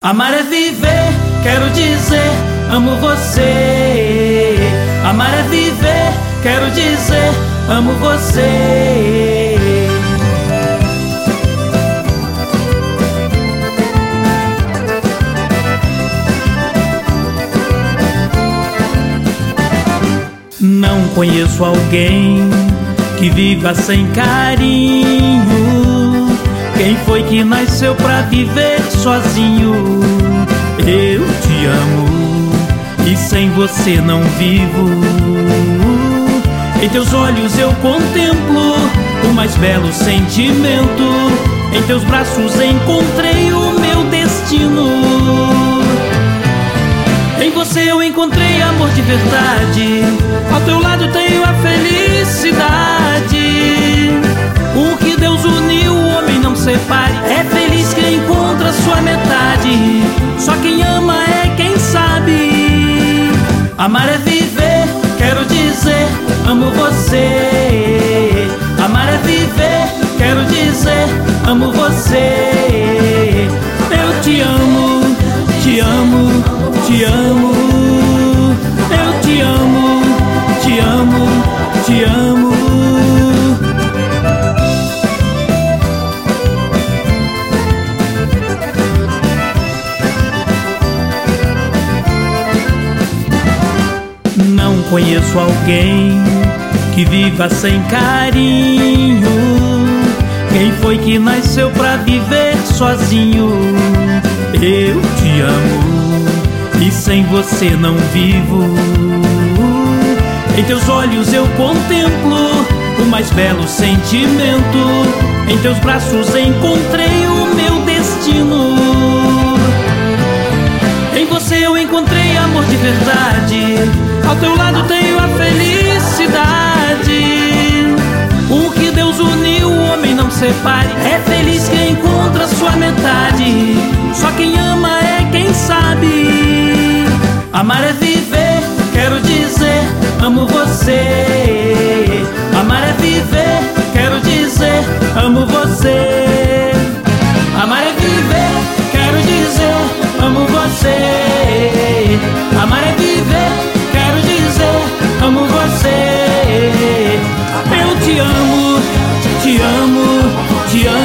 Amar é viver, quero dizer, amo você. Amar é viver, quero dizer, amo você. Não conheço alguém que viva sem carinho. Quem foi que nasceu pra viver sozinho? Eu te amo e sem você não vivo. Em teus olhos eu contemplo o mais belo sentimento. Em teus braços encontrei o meu destino. Em você eu encontrei amor de verdade. Ao teu lado tenho a felicidade. O que Deus uniu, o homem não separe. É feliz quem encontra sua metade. Só quem ama é quem sabe. Amar é viver, quero dizer, amo você. Amar é viver, quero dizer, amo você. Eu te amo, te amo, te amo. Eu te amo, te amo, te amo. Não conheço alguém que viva sem carinho. Quem foi que nasceu pra viver sozinho? Eu te amo e sem você não vivo. Em teus olhos eu contemplo o mais belo sentimento. Em teus braços encontrei o meu destino. Em você eu encontrei amor de verdade. Ao teu lado tenho a felicidade. O que Deus uniu, o homem não separe. É feliz quem encontra sua metade. Só quem ama é quem sabe. Amar é viver, quero dizer, amo você. Amar é viver, quero dizer, amo você. Amar é viver, quero dizer, amo você. Amar é viver, quero dizer, amo você. Eu te amo, te amo, te amo.